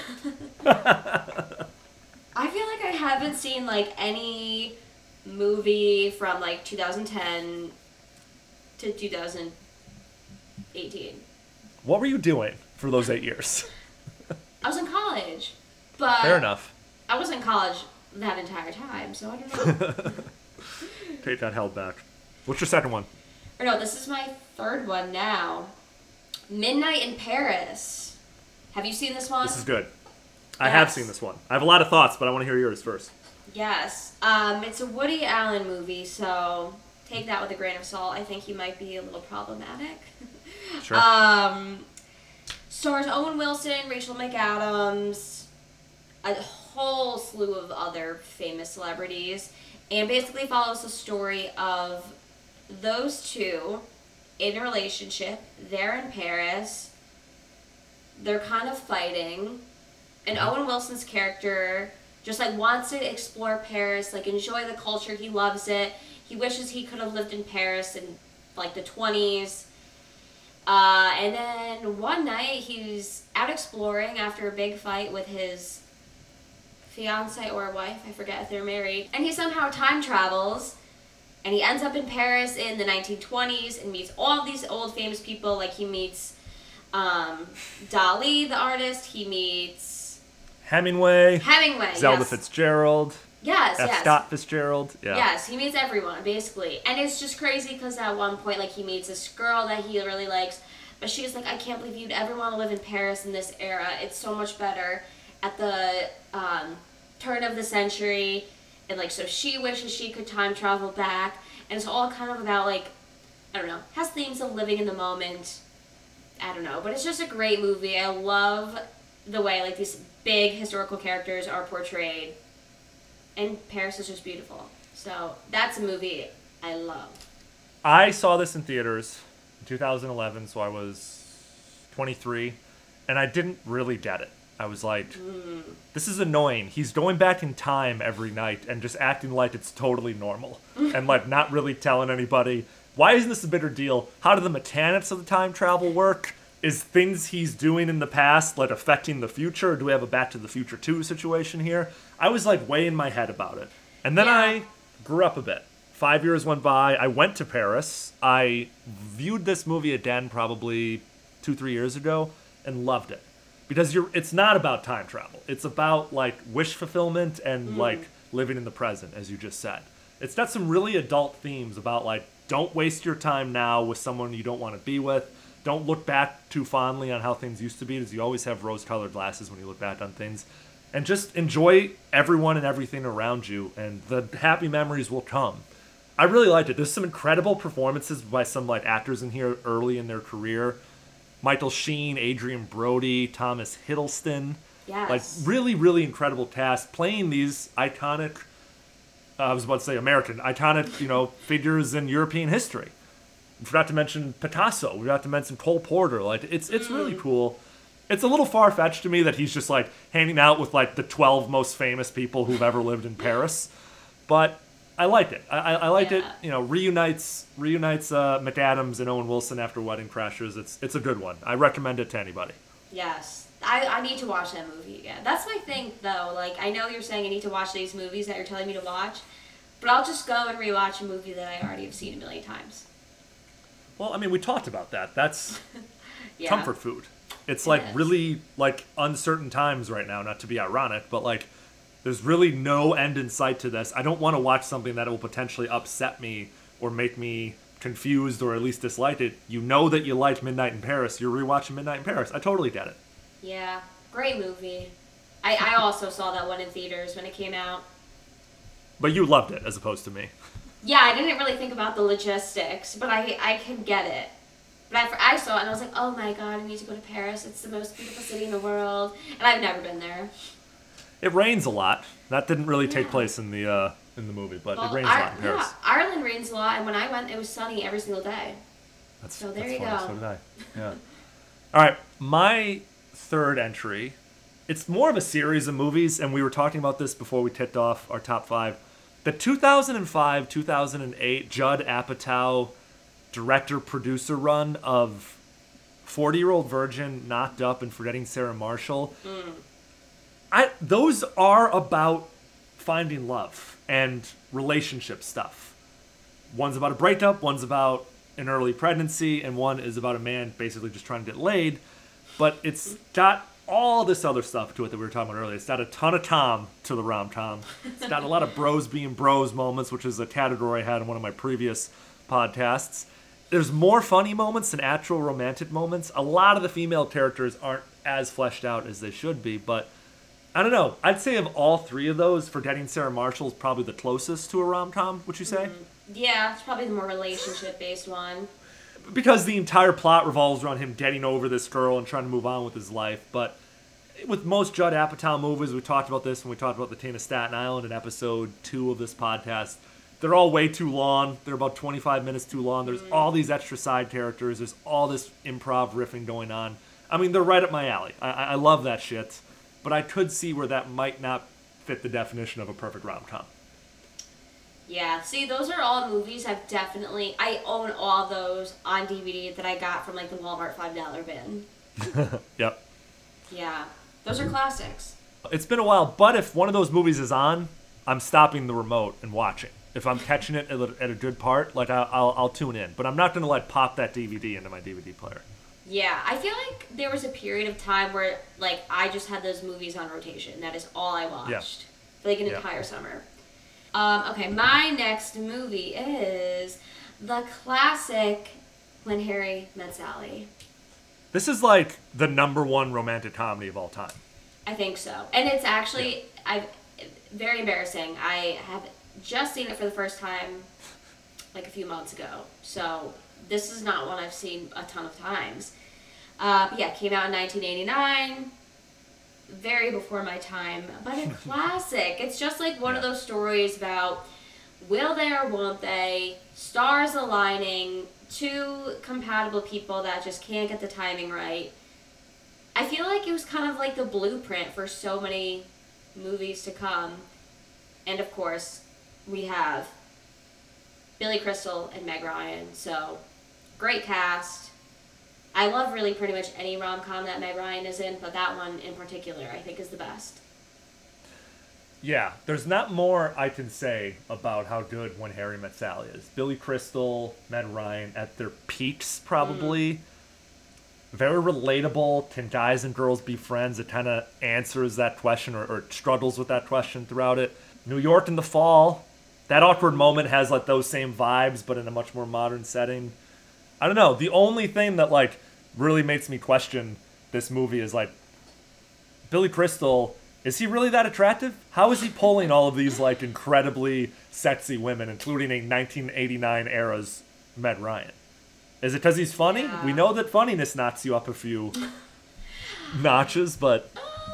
Speaker 2: I feel like I haven't seen like any movie from like 2010 to 2018.
Speaker 1: What were you doing for those 8 years?
Speaker 2: I was in college, but
Speaker 1: Fair enough.
Speaker 2: I was in college that entire time, so I don't know.
Speaker 1: Kate got held back. What's your second one?
Speaker 2: Or no, this is my third one now. Midnight in Paris. Have you seen this one?
Speaker 1: This is good. I have seen this one. I have a lot of thoughts, but I want to hear yours first.
Speaker 2: Yes. It's a Woody Allen movie, so take that with a grain of salt. I think he might be a little problematic.
Speaker 1: Sure.
Speaker 2: Stars Owen Wilson, Rachel McAdams, a whole slew of other famous celebrities, and basically follows the story of those two in a relationship. They're in Paris. They're kind of fighting. And Owen Wilson's character just like wants to explore Paris, like enjoy the culture. He loves it. He wishes he could have lived in Paris in like the 20s. And then one night he's out exploring after a big fight with his fiance or wife. I forget if they're married. And he somehow time travels. And he ends up in Paris in the 1920s and meets all of these old famous people. Like he meets Dali, the artist. He meets
Speaker 1: Hemingway, Zelda
Speaker 2: yes.
Speaker 1: Fitzgerald,
Speaker 2: Yes,
Speaker 1: F.
Speaker 2: yes.
Speaker 1: Scott Fitzgerald. Yeah.
Speaker 2: Yes, he meets everyone, basically. And it's just crazy because at one point, like, he meets this girl that he really likes. But she's like, I can't believe you'd ever want to live in Paris in this era. It's so much better at the turn of the century. And, like, so she wishes she could time travel back. And it's all kind of about, like, I don't know, has themes of living in the moment. I don't know. But it's just a great movie. I love the way, like, these big historical characters are portrayed. And Paris is just beautiful. So that's a movie I love.
Speaker 1: I saw this in theaters in 2011, so I was 23, and I didn't really get it. I was like, this is annoying. He's going back in time every night and just acting like it's totally normal and like not really telling anybody. Why isn't this a bigger deal? How do the mechanics of the time travel work? Is things he's doing in the past like affecting the future? Or do we have a Back to the Future 2 situation here? I was like way in my head about it. And then I grew up a bit. 5 years went by. I went to Paris. I viewed this movie again probably 2-3 years ago and loved it. Because it's not about time travel. It's about like wish fulfillment and like living in the present, as you just said. It's got some really adult themes about like don't waste your time now with someone you don't want to be with. don't look back too fondly on how things used to be, because you always have rose-colored glasses when you look back on things. And just enjoy everyone and everything around you, and the happy memories will come. I really liked it. There's some incredible performances by some like actors in here early in their career. Michael Sheen, Adrian Brody, Thomas Hiddleston.
Speaker 2: Yes.
Speaker 1: Like, really, really incredible cast playing these iconic, I was about to say American, iconic, figures in European history. We forgot to mention Picasso. We forgot to mention Cole Porter. Like, it's really cool. It's a little far-fetched to me that he's just, like, hanging out with, like, the 12 most famous people who've ever lived in Paris. But I liked it. I liked it. Reunites McAdams and Owen Wilson after Wedding Crashers. It's a good one. I recommend it to anybody.
Speaker 2: Yes. I need to watch that movie again. That's my thing, though. Like, I know you're saying I need to watch these movies that you're telling me to watch, but I'll just go and rewatch a movie that I already have seen a million times.
Speaker 1: Well, I mean, we talked about that. That's
Speaker 2: Yeah.
Speaker 1: comfort food. It's like really like uncertain times right now, not to be ironic, but like there's really no end in sight to this. I don't want to watch something that will potentially upset me or make me confused or at least dislike it. You know that you liked Midnight in Paris. You're rewatching Midnight in Paris. I totally get it.
Speaker 2: Yeah. Great movie. I also saw that one in theaters when it came out.
Speaker 1: But you loved it as opposed to me.
Speaker 2: Yeah, I didn't really think about the logistics, but I can get it. But I saw it and I was like, oh my god, I need to go to Paris. It's the most beautiful city in the world. And I've never been there.
Speaker 1: It rains a lot. That didn't really take place in the movie, but it rains a lot in Paris.
Speaker 2: Yeah, Ireland rains a lot, and when I went, it was sunny every single day. So there you go.
Speaker 1: So did I. Yeah. All right, my third entry. It's more of a series of movies, and we were talking about this before we tipped off our top 5. The 2005-2008 Judd Apatow director-producer run of 40-Year-Old Virgin, Knocked Up, and Forgetting Sarah Marshall. Those are about finding love and relationship stuff. One's about a breakup, one's about an early pregnancy, and one is about a man basically just trying to get laid. But it's got all this other stuff to it that we were talking about earlier. It's got a ton of Tom to the rom-com. It's got a lot of bros being bros moments, which is a category I had in one of my previous podcasts. There's more funny moments than actual romantic moments. A lot of the female characters aren't as fleshed out as they should be, but I don't know. I'd say of all three of those, Forgetting Sarah Marshall is probably the closest to a rom-com, would you say?
Speaker 2: Yeah, it's probably the more relationship-based one.
Speaker 1: Because the entire plot revolves around him getting over this girl and trying to move on with his life. But with most Judd Apatow movies, we talked about this when we talked about The Teen of Staten Island in episode 2 of this podcast. They're all way too long. They're about 25 minutes too long. There's all these extra side characters. There's all this improv riffing going on. I mean, they're right up my alley. I love that shit. But I could see where that might not fit the definition of a perfect rom-com.
Speaker 2: Yeah, see, those are all movies I own all those on DVD that I got from, like, the Walmart $5 bin.
Speaker 1: Yep.
Speaker 2: Yeah, those are classics.
Speaker 1: It's been a while, but if one of those movies is on, I'm stopping the remote and watching. If I'm catching it at a good part, like, I'll tune in. But I'm not going to, like, pop that DVD into my DVD player.
Speaker 2: Yeah, I feel like there was a period of time where, like, I just had those movies on rotation. That is all I watched for, like, an entire summer. Okay, my next movie is the classic When Harry Met Sally.
Speaker 1: This is like the #1 romantic comedy of all time.
Speaker 2: I think so. And it's actually very embarrassing. I have just seen it for the first time like a few months ago. So this is not one I've seen a ton of times. But yeah, it came out in 1989. Very before my time, but a classic. It's just like one of those stories about will they or won't they, stars aligning, two compatible people that just can't get the timing right. I feel like it was kind of like the blueprint for so many movies to come. And of course, we have Billy Crystal and Meg Ryan, so great cast. I love really pretty much any rom-com that Meg Ryan is in, but that one in particular I think is the best.
Speaker 1: Yeah, there's not more I can say about how good When Harry Met Sally is. Billy Crystal, Meg Ryan at their peaks probably. Very relatable. Can guys and girls be friends? It kind of answers that question or struggles with that question throughout it. New York in the fall. That awkward moment has like those same vibes, but in a much more modern setting. I don't know. The only thing that like really makes me question this movie is like, Billy Crystal, is he really that attractive? How is he pulling all of these like incredibly sexy women, including a 1989 era's Meg Ryan? Is it because he's funny?
Speaker 2: Yeah.
Speaker 1: We know that funniness knocks you up a few notches, but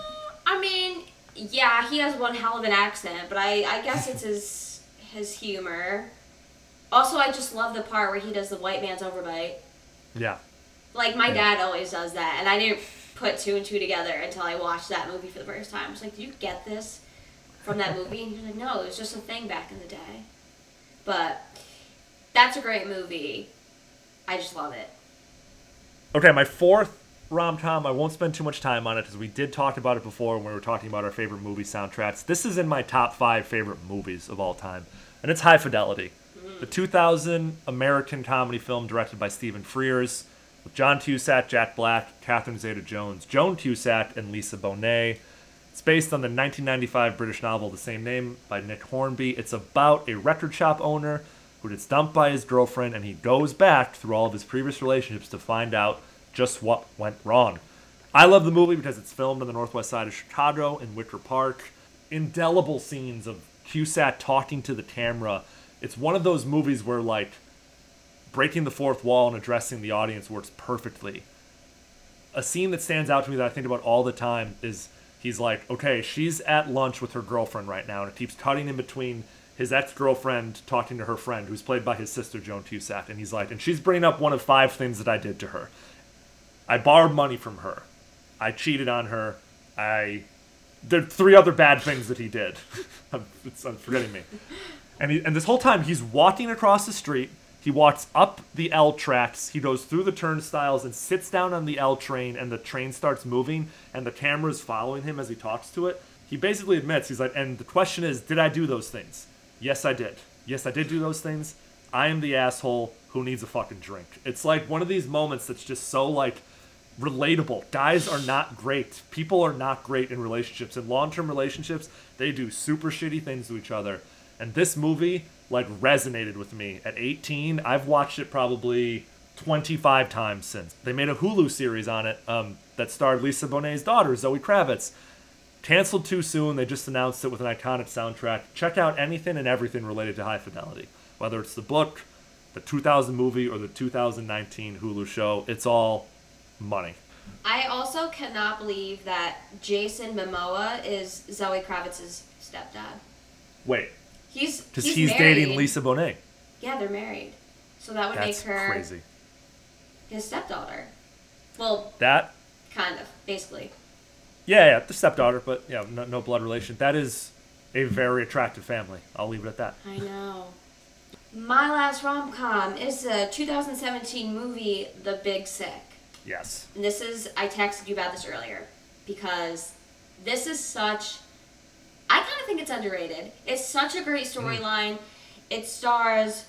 Speaker 2: I mean, yeah, he has one hell of an accent, but I guess it's his humor. Also, I just love the part where he does the white man's overbite.
Speaker 1: yeah.
Speaker 2: Like, my dad always does that, and I didn't put two and two together until I watched that movie for the first time. I was like, do you get this from that movie? And he's like, no, it was just a thing back in the day. But that's a great movie. I just love it.
Speaker 1: Okay, my fourth rom-com, I won't spend too much time on it because we did talk about it before when we were talking about our favorite movie soundtracks. This is in my top 5 favorite movies of all time, and it's High Fidelity. The 2000 American comedy film directed by Stephen Frears with John Cusack, Jack Black, Catherine Zeta-Jones, Joan Cusack, and Lisa Bonet. It's based on the 1995 British novel of the same name by Nick Hornby. It's about a record shop owner who gets dumped by his girlfriend, and he goes back through all of his previous relationships to find out just what went wrong. I love the movie because it's filmed on the northwest side of Chicago in Wicker Park. Indelible scenes of Cusack talking to the camera. It's one of those movies where, like, breaking the fourth wall and addressing the audience works perfectly. A scene that stands out to me that I think about all the time is he's like, okay, she's at lunch with her girlfriend right now, and it keeps cutting in between his ex-girlfriend talking to her friend, who's played by his sister, Joan Cusack, and he's like, and she's bringing up one of 5 things that I did to her. I borrowed money from her. I cheated on her. There are 3 other bad things that he did. I'm forgetting me. And this whole time, he's walking across the street. He walks up the L tracks. He goes through the turnstiles and sits down on the L train, and the train starts moving, and the camera's following him as he talks to it. He basically admits, he's like, and the question is, did I do those things? Yes, I did. Yes, I did do those things. I am the asshole who needs a fucking drink. It's like one of these moments that's just so, like, relatable. Guys are not great. People are not great in relationships. In long-term relationships, they do super shitty things to each other. And this movie, like, resonated with me. At 18, I've watched it probably 25 times since. They made a Hulu series on it that starred Lisa Bonet's daughter, Zoe Kravitz. Canceled too soon. They just announced it with an iconic soundtrack. Check out anything and everything related to High Fidelity. Whether it's the book, the 2000 movie, or the 2019 Hulu show, it's all money.
Speaker 2: I also cannot believe that Jason Momoa is Zoe Kravitz's stepdad.
Speaker 1: Wait.
Speaker 2: Because
Speaker 1: he's dating Lisa Bonet.
Speaker 2: Yeah, they're married. So that would
Speaker 1: That's
Speaker 2: make her
Speaker 1: crazy.
Speaker 2: his stepdaughter. Well,
Speaker 1: That,
Speaker 2: kind of, basically.
Speaker 1: yeah, the stepdaughter, but yeah, no blood relation. That is a very attractive family. I'll leave it at that.
Speaker 2: I know. My last rom-com is the 2017 movie The Big Sick.
Speaker 1: Yes.
Speaker 2: And this is, I texted you about this earlier, because this is such, I kind of think it's underrated. It's such a great storyline. It stars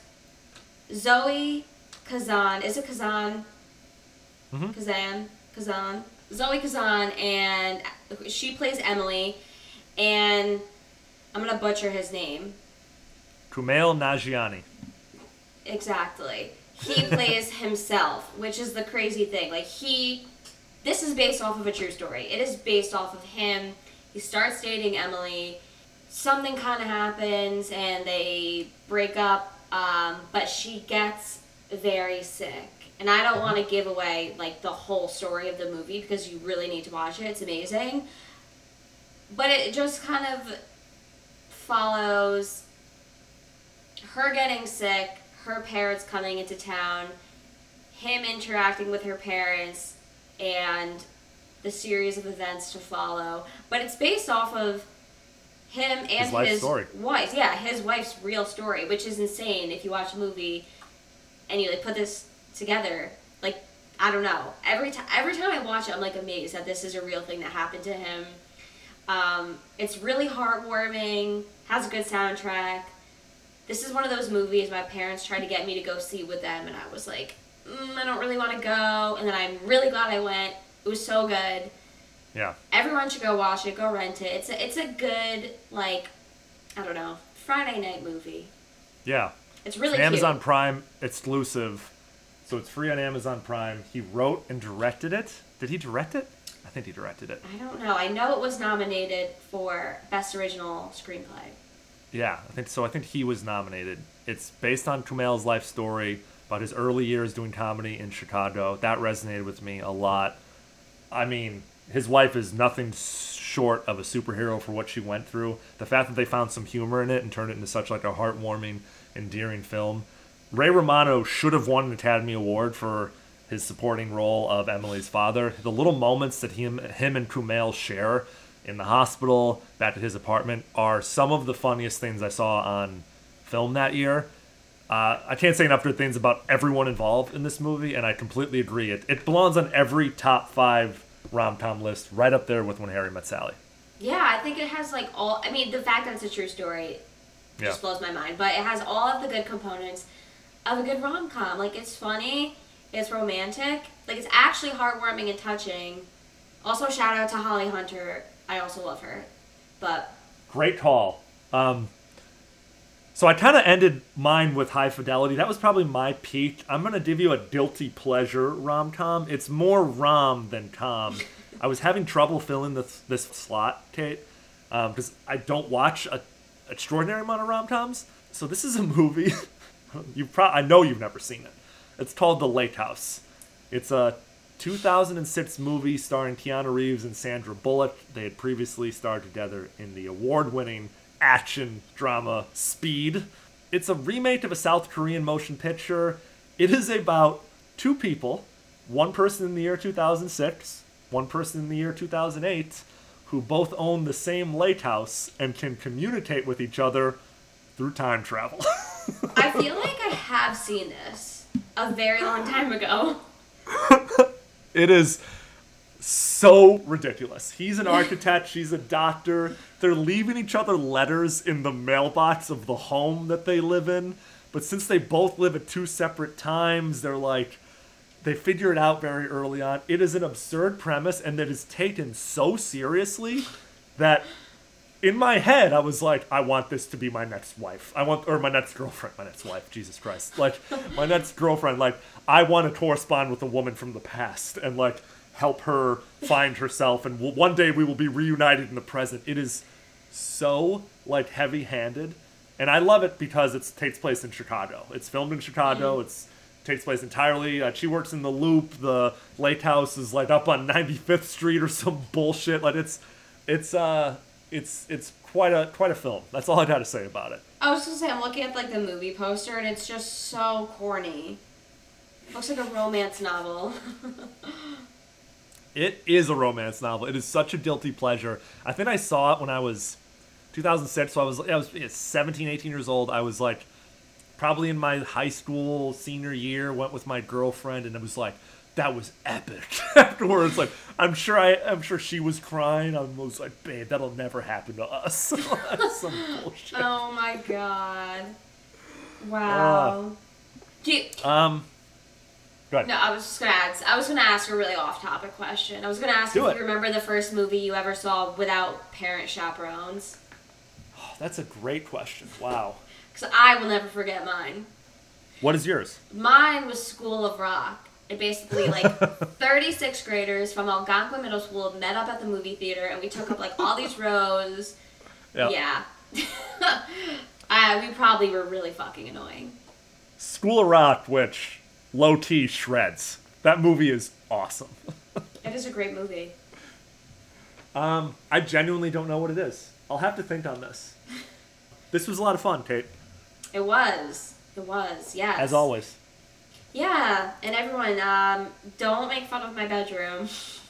Speaker 2: Zoe Kazan. Is it Kazan? Kazan. Zoe Kazan, and she plays Emily, and I'm going to butcher his name.
Speaker 1: Kumail Nanjiani.
Speaker 2: Exactly. He plays himself, which is the crazy thing. Like, this is based off of a true story. It is based off of him. He starts dating Emily. Something kind of happens, and they break up, but she gets very sick. And I don't want to give away, like, the whole story of the movie, because you really need to watch it. It's amazing. But it just kind of follows her getting sick, her parents coming into town, him interacting with her parents, and the series of events to follow. But it's based off of him and his wife. Yeah, his wife's real story, which is insane if you watch a movie and you like put this together. Like, I don't know. Every time I watch it, I'm like amazed that this is a real thing that happened to him. It's really heartwarming, has a good soundtrack. This is one of those movies my parents tried to get me to go see with them, and I was like, I don't really want to go. And then I'm really glad I went. It was so good.
Speaker 1: Yeah.
Speaker 2: Everyone should go watch it. Go rent it. It's a good, like, I don't know, Friday night movie.
Speaker 1: Yeah.
Speaker 2: It's really
Speaker 1: cute. Amazon
Speaker 2: cute.
Speaker 1: Prime exclusive. So it's free on Amazon Prime. He wrote and directed it. Did he direct it? I think he directed it.
Speaker 2: I don't know. I know it was nominated for Best Original Screenplay.
Speaker 1: Yeah, I think so. I think he was nominated. It's based on Kumail's life story about his early years doing comedy in Chicago. That resonated with me a lot. I mean, his wife is nothing short of a superhero for what she went through. The fact that they found some humor in it and turned it into such like a heartwarming, endearing film. Ray Romano should have won an Academy Award for his supporting role of Emily's father. The little moments that him and Kumail share in the hospital, back at his apartment, are some of the funniest things I saw on film that year. I can't say enough good things about everyone involved in this movie, and I completely agree. It belongs on every top 5 rom-com list, right up there with When Harry Met Sally.
Speaker 2: Yeah, I think it has like all... I mean, the fact that it's a true story just blows my mind. But it has all of the good components of a good rom-com. Like, it's funny, it's romantic, like, it's actually heartwarming and touching. Also, shout out to Holly Hunter. I also love her. But...
Speaker 1: Great call. So I kind of ended mine with High Fidelity. That was probably my peak. I'm going to give you a guilty pleasure rom-com. It's more rom than com. I was having trouble filling this slot, Kate, because I don't watch an extraordinary amount of rom-coms. So this is a movie... I know you've never seen it. It's called The Lake House. It's a 2006 movie starring Keanu Reeves and Sandra Bullock. They had previously starred together in the award-winning action drama Speed. It's a remake of a South Korean motion picture. It is about 2 people, one person in the year 2006, one person in the year 2008, who both own the same lake house and can communicate with each other through time travel.
Speaker 2: I feel like I have seen this a very long time ago.
Speaker 1: It is so ridiculous. He's an architect, she's a doctor. They're leaving each other letters in the mailbox of the home that they live in. But since they both live at 2 separate times, they figure it out very early on. It is an absurd premise, and it is taken so seriously that in my head, I was like, I want this to be my next wife. Or my next girlfriend, my next wife, Jesus Christ. Like, my next girlfriend, like, I want to correspond with a woman from the past and, like, help her find herself. And one day we will be reunited in the present. It is so, like, heavy-handed. And I love it because it takes place in Chicago. It's filmed in Chicago. It takes place entirely. She works in the Loop. The lake house is, like, up on 95th Street or some bullshit. Like, it's quite a film. That's all I got to say about it.
Speaker 2: I was gonna say, I'm looking at like the movie poster and it's just so corny. Looks like a romance novel.
Speaker 1: It is a romance novel. It is such a guilty pleasure. I think I saw it when I was 2006, so I was 17, 18 years old. I was like probably in my high school senior year, went with my girlfriend, and it was like, that was epic. Afterwards, like, I'm sure she was crying. I was like, babe, that'll never happen to us. Some bullshit.
Speaker 2: Oh my god. Wow. Do you,
Speaker 1: Go ahead.
Speaker 2: No, I was gonna ask a really off-topic question. I was gonna ask if you remember the first movie you ever saw without parent chaperones.
Speaker 1: Oh, that's a great question. Wow.
Speaker 2: Because I will never forget mine.
Speaker 1: What is yours?
Speaker 2: Mine was School of Rock. It basically, like, 36 graders from Algonquin Middle School met up at the movie theater, and we took up, like, all these rows. Yep. Yeah. We probably were really fucking annoying.
Speaker 1: School of Rock, which low-key shreds. That movie is awesome.
Speaker 2: It is a great movie.
Speaker 1: I genuinely don't know what it is. I'll have to think on this. This was a lot of fun, Kate.
Speaker 2: It was, yes.
Speaker 1: As always.
Speaker 2: Yeah, and everyone, don't make fun of my bedroom.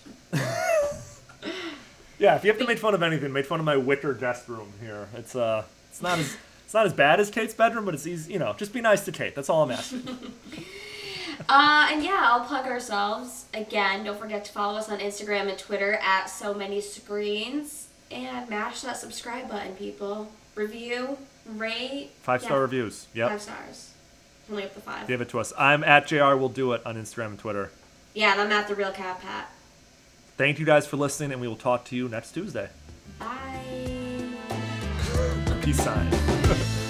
Speaker 1: Yeah, if you have to make fun of anything, make fun of my wicker guest room here. It's not as bad as Kate's bedroom, but it's easy. Just be nice to Kate. That's all I'm asking.
Speaker 2: And yeah, I'll plug ourselves again. Don't forget to follow us on Instagram and Twitter at So Many Screens, and mash that subscribe button, people. Review, rate.
Speaker 1: 5-star reviews. Yep.
Speaker 2: 5 stars. Only up to 5.
Speaker 1: Give it to us. I'm at JR Will Do It on Instagram and Twitter.
Speaker 2: Yeah, and I'm at The Real Cat Pat.
Speaker 1: Thank you guys for listening, and we will talk to you next Tuesday.
Speaker 2: Bye.
Speaker 1: Peace sign.